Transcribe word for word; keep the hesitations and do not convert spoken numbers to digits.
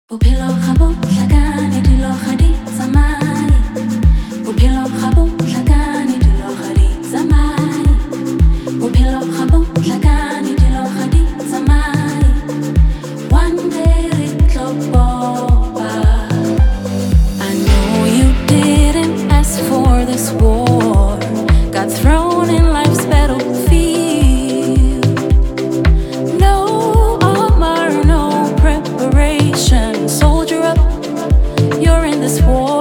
bophelo ga bo hlakane dilo ga di tsamaye bophelo ga bo hlakane dilo ga di tsamaye bophelo ga bo hlakane dilo ga di tsamaye one day re tlo boba. I know you didn't ask for this war, got thrown in life's battlefield. No armor, no preparation. Soldier up, you're in this war.